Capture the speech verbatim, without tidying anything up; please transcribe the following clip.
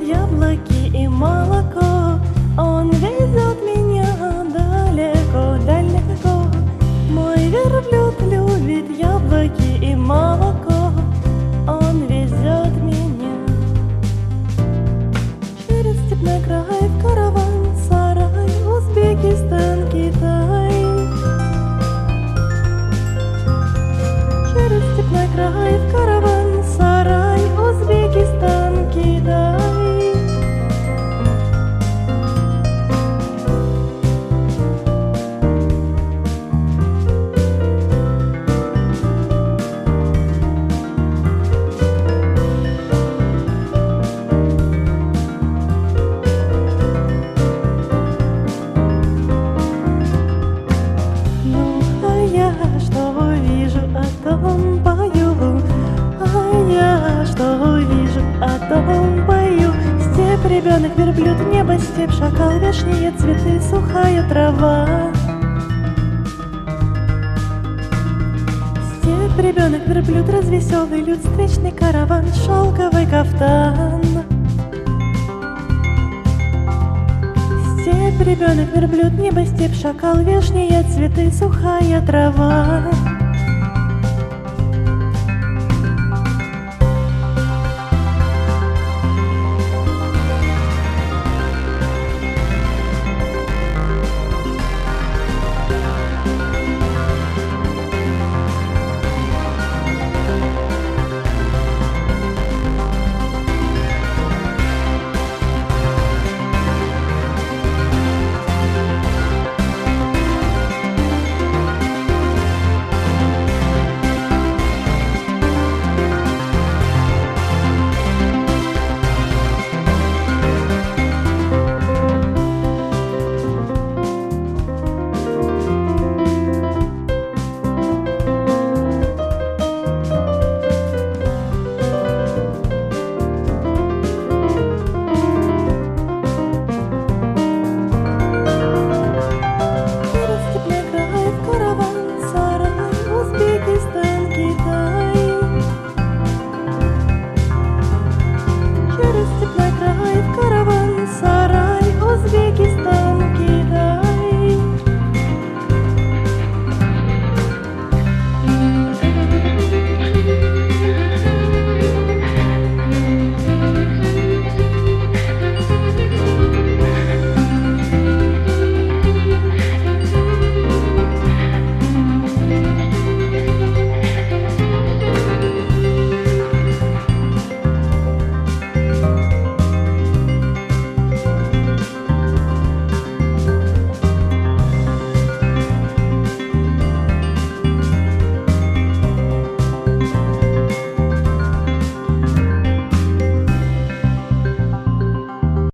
яблоки и молоко. Он везет меня далеко-далеко. Мой верблюд любит яблоки и молоко. Он везет меня через степной край в караван-сарай, Узбекистан, Китай. Через степной край в караван-сарай, Узбекистан, Китай. Ребенок, верблюд, небо, степь, шакал, вешние цветы, сухая трава. Степь, ребенок, верблюд, развеселый люд, встречный караван, шелковый кафтан. Степь, ребенок, верблюд, небо, степь, шакал, вешние цветы, сухая трава.